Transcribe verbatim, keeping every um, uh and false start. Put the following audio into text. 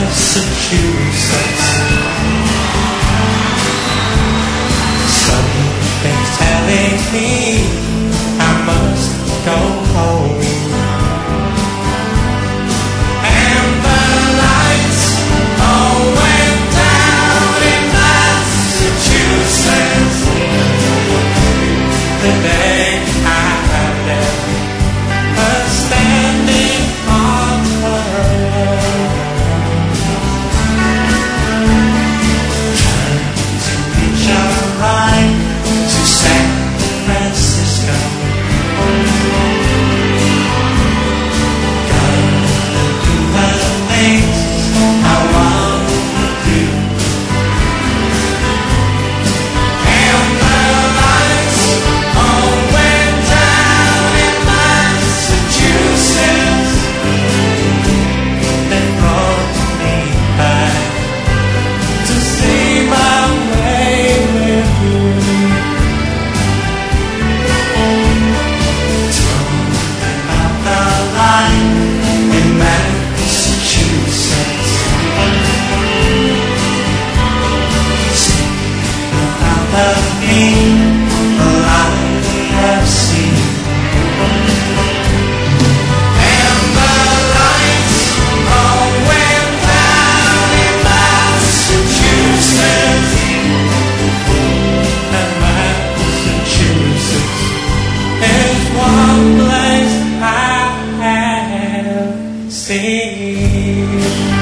Massachusetts. Something's telling me I must go home. And the lights all went down in Massachusetts the day I left her standing on her own. To San Francisco, gonna do the things I wanna do, and the lights all went down in Massachusetts. They brought me back to see my way with you. In Massachusetts, about the people I have seen, and the lights all went down in Massachusetts, and Massachusetts is one place I have seen.